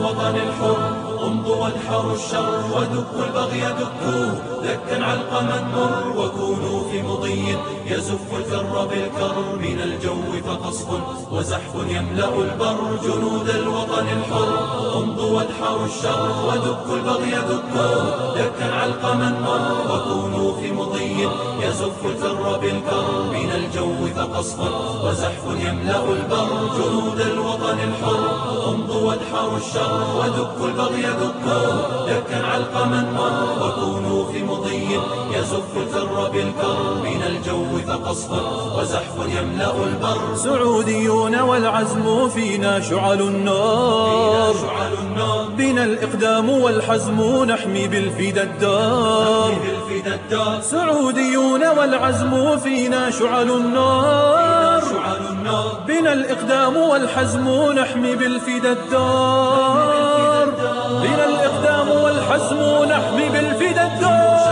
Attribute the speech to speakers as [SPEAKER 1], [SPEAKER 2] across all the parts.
[SPEAKER 1] الوطن الحر امضوا وادحروا الشر ودكوا البغي دكوه دكا علقما مر وكونوا في مضي يزف الكر بالكر من الجو فقصف وزحف يملأ البر جنود الوطن الحر امضوا وادحروا الشر ودكوا البغي دكوه دكا علقما مر وكونوا في مضي يزف الكر بالكر من الجو فقصف وزحف يملأ البر جنود الوطن الحر امضوا وادحروا الشر ودكوا البغي دكوه دكا علقما مر وكونوا في مضي يزف الكر بالكر من الجو فقصف وزحف يملأ البر
[SPEAKER 2] سعوديون والعزم فينا شعل النار بنا الإقدام والحزم نحمي بالفدا الدار سعوديون والعزم فينا شعل النار بنا الإقدام والحزم نحمي بالفدا الدار بنا الإقدام والحزم نحمي بالفدا الدار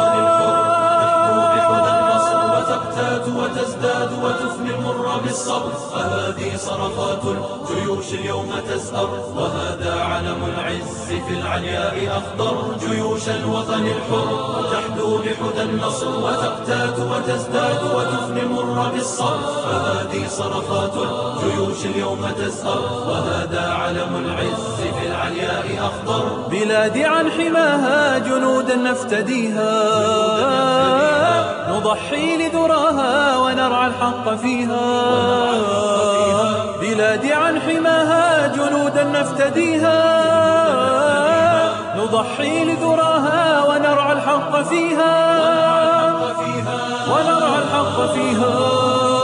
[SPEAKER 1] وتزداد وتفني المر بالصبر فهذه صرخات الجيوش اليوم تزهر وهذا علم العز في العلياء أخضر جيوش الوطن الحر تحدو بحدى النصر وتقتات وتزداد وتفني المر بالصبر فهذه صرخات الجيوش اليوم تزهر وهذا علم العز في العلياء أخضر
[SPEAKER 2] بلادي عن حماها جنودا نفتديها نضحي لذراها ونرعى الحق فيها بلادي عن حماها جنودا نفتديها نضحي لذراها ونرعى الحق فيها ونرعى الحق فيها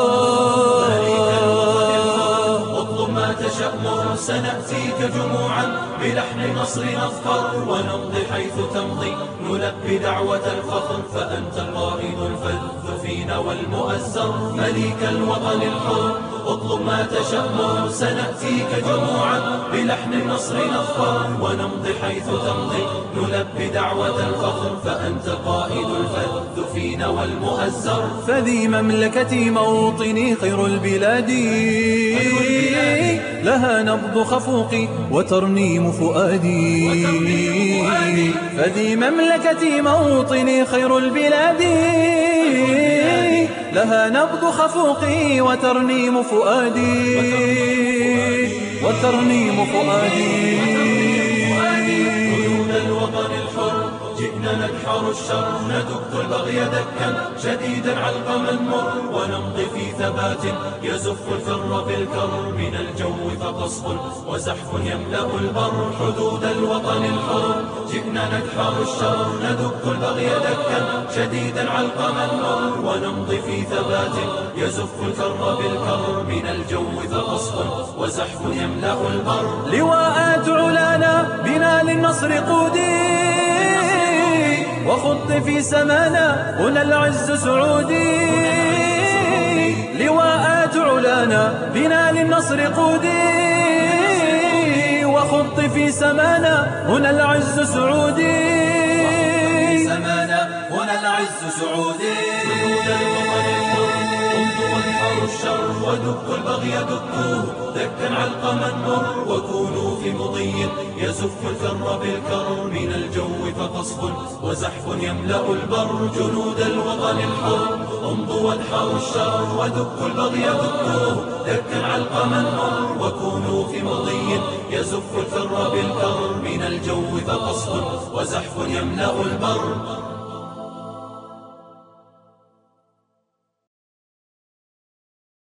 [SPEAKER 1] تشأمر سنأتيك جموعا بلحن نصر نظفر ونمضي حيث تمضي نلبي دعوة الفخر فأنت القائد الفذ فينا والمؤزر مليك الوطن الحر اطلب ما تشأمر سنأتيك جموعا بلحن النصر نظفر ونمضي حيث تمضي نلبي دعوة الفخر فأنت القائد الفذ فينا والمؤزر
[SPEAKER 2] فذي مملكتي موطني خير البلاد لها نبض خفوقي وترنيم فؤادي فذي مملكتي موطني خير البلاد لها نبض خفوقي وترنيم فؤادي وترنيم فؤادي
[SPEAKER 1] جنود الوطن الحر جئنا ندحر الشر ندك البغي دكا شديدا علقما مر ونمضي في ثبات يزف الفر بالكر من الجو فقصف وزحف يملأ البر حدود الوطن الحر جئنا ندحر الشر ندك البغي دكا شديدا علقما مر ونمضي في ثبات يزف الفر بالكر من الجو فقصف وزحف يملأ البر
[SPEAKER 2] لواءات علانا بنا للنصر قودي وخط في سمانا هنا العز سعودي لواءات علانا بنا للنصر قودي وخط في سمانا هنا العز سعودي
[SPEAKER 1] هنا العز سعودي الشر ودكوا البغي دكوه دكا علقما مر وكونوا في مضي يزف الكر بالكر من الجو فقصف وزحف يملأ البر جنود الوطن الحر امضوا وادحروا الشر ودكوا البغي دكوه دكا علقما مر وكونوا في مضي يزف الكر بالكر من الجو فقصف وزحف يملأ البر